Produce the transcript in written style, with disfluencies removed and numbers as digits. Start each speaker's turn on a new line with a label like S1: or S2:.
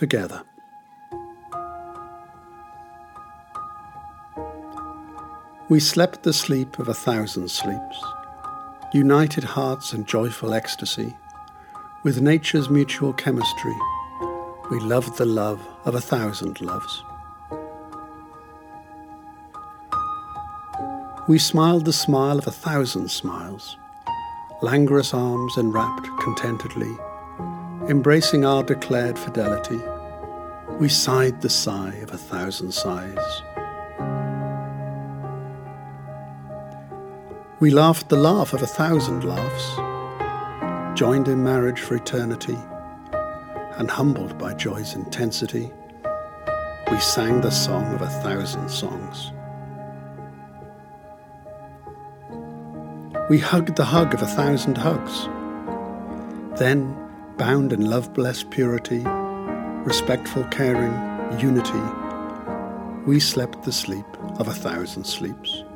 S1: together. We slept the sleep of 1,000 sleeps, united hearts in joyful ecstasy. With nature's mutual chemistry, we loved the love of 1,000 loves. We smiled the smile of 1,000 smiles, languorous arms enwrapped contentedly, embracing our declared fidelity. We sighed the sigh of 1,000 sighs. We laughed the laugh of 1,000 laughs, joined in marriage for eternity, and humbled by joy's intensity, we sang the song of 1,000 songs. We hugged the hug of 1,000 hugs. Then, bound in love-blessed purity, respectful caring, unity, we slept the sleep of 1,000 sleeps.